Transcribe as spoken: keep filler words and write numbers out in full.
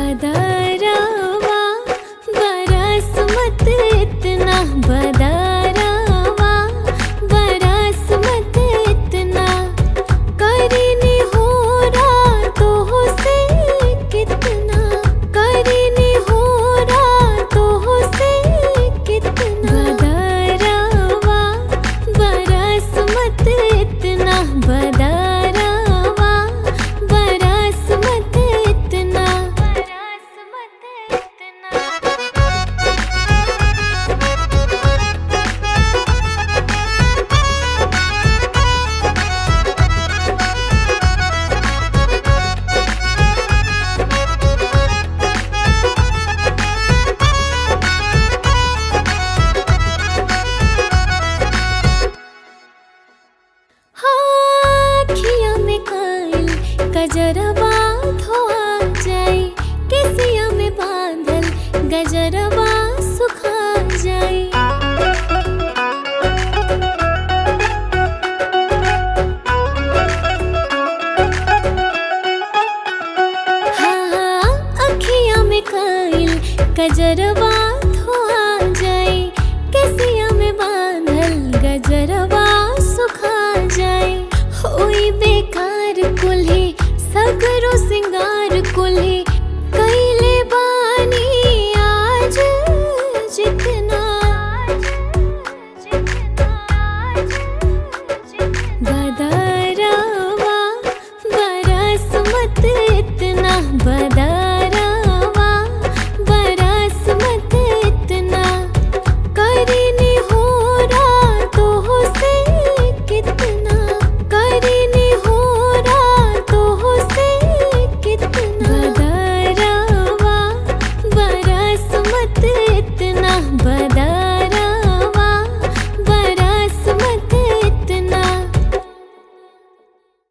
बदरवा बरस मत इतना, बदरवा बरस मत इतना, करीनी हो रातों से कितना, करीनी हो रातों से कितना, बदरवा बरस मत इतना, बदरवा बरस मत इतना, बरस मत इतना। आँखियों में काइल गजरवा धोआ जाए, केसिया में बांधल गजरवा सुखा जाए। हाँ, अखियों में काइल गजरवा धोआ जाए, केसिया में बांधल गजरवा सुखा जाए। होई बेकार कुल्हे